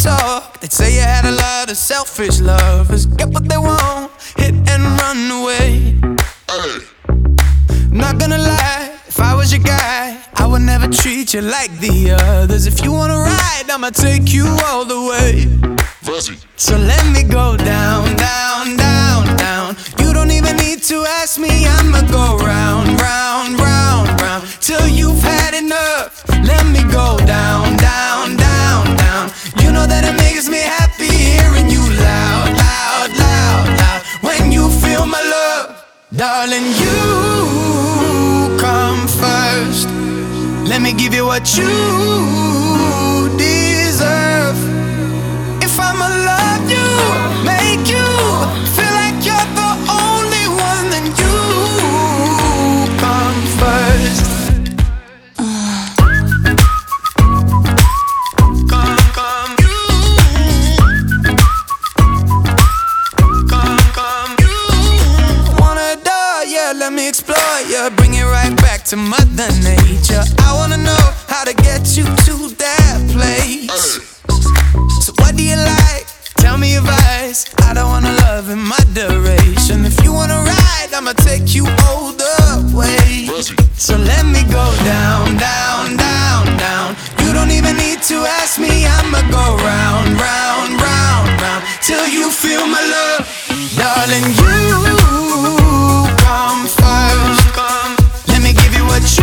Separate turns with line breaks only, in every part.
talk. They'd say you had a lot of selfish lovers. Get what they want, hit and run away. Not gonna lie, if I was your guy, I would never treat you like the others. If you wanna ride, I'ma take you all the way. So let me go down, down, down, down. You don't even need to ask me, I'ma go round, round, round, round, till you've had enough. Let me go down, down, down, down. You know that it makes me happy hearing you loud, loud, loud, loud. When you feel my love, darling, you come first. Let me give you what you deserve. If I'ma love you, make you feel like you're the only one, then you come first. Come, you. Come, you. Wanna adore, yeah, let me explore, yeah. Bring it right back to Mother Nature. I wanna know how to get you to that place. So what do you like? Tell me your vice. I don't wanna love in moderation. If you wanna ride, I'ma take you all the way. So let me go down, down, down, down. You don't even need to ask me, I'ma go round, round, round, round, till you feel my love. Darling, you come first. Come, let me give you what you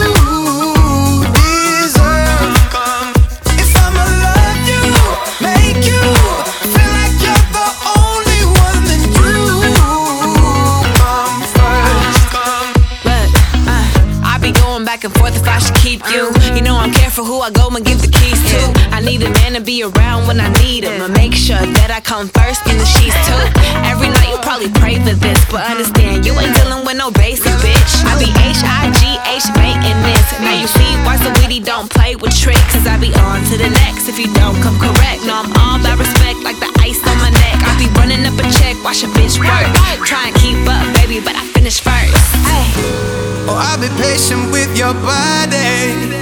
deserve. Come, if I'ma love you, make you feel like you're the only one, then you come first. Come.
Look, I be going back and forth if I should keep you. You know I'm careful who I go and give the keys to. I need a man to be around when I need him, and make sure that I come first in the sheets too. Every night you probably pray for this, but understand you ain't dealing with no basic bitch. I be H-I-G-H maintenance. Now you see why Saweetie don't play with tricks, cause I be on to the next if you don't come correct. No, I'm all about respect like the ice on my neck. I be running up a check, watch a bitch work. Try and keep up, baby, but I finish first. Hey.
Oh, I'll be patient with your body.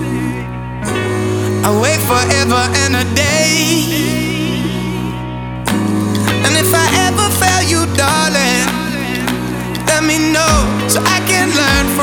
I'll wait forever and a day. And if I ever fail you, darling, let me know so I can learn